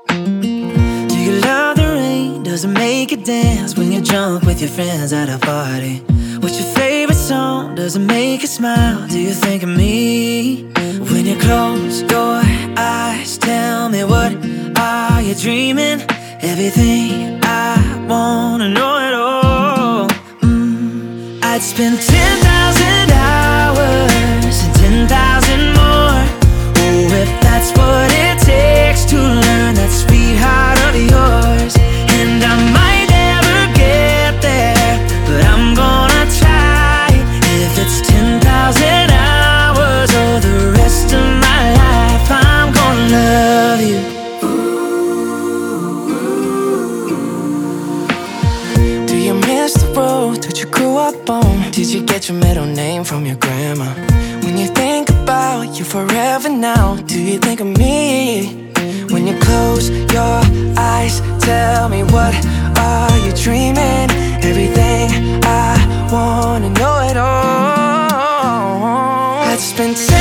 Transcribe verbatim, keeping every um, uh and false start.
Do you love the rain? Does it make you dance when you're drunk with your friends at a party? What's your favorite song? Does it make you smile? Do you think of me? When you close your eyes, tell me, what are you dreaming? Everything I wanna know it all. mm. I'd spend ten thousand hours and ten thousand more. Oh, if that's what it takes to learn that sweetheart of yours. And I might never get there, but I'm gonna try. If it's ten thousand hours or the rest of my life, I'm gonna love you. Do you miss the road that you grew up on? Did you get your middle name from your grandma? When you think about you forever now, do you think of me? When you close your eyes, tell me, what are you dreaming? Everything I wanna know it all. I'd spend